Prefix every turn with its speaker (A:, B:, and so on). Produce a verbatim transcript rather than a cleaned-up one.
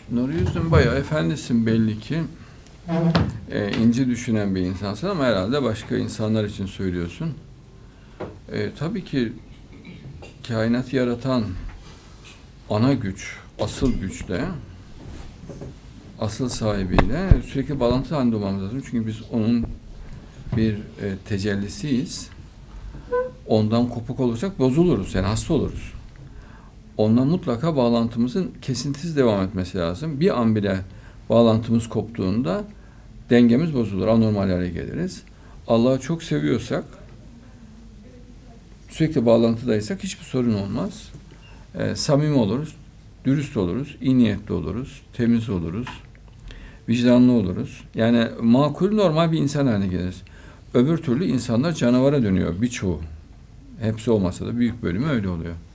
A: Nuri Yüzün bayağı efendisin belli ki. E, ince düşünen bir insansın ama herhalde başka insanlar için söylüyorsun. E, tabii ki kainatı yaratan ana güç, asıl güçle, asıl sahibiyle sürekli bağlantı halinde olmamız lazım. Çünkü biz onun bir e, tecellisiyiz. Ondan kopuk olursak bozuluruz, yani hasta oluruz. Onunla mutlaka bağlantımızın kesintisiz devam etmesi lazım. Bir an bile bağlantımız koptuğunda dengemiz bozulur, anormal hale geliriz. Allah'ı çok seviyorsak, sürekli bağlantıdaysak hiçbir sorun olmaz. E, samimi oluruz, dürüst oluruz, iyi niyetli oluruz, temiz oluruz, vicdanlı oluruz. Yani makul, normal bir insan haline geliriz. Öbür türlü insanlar canavara dönüyor birçoğu. Hepsi olmasa da büyük bölümü öyle oluyor.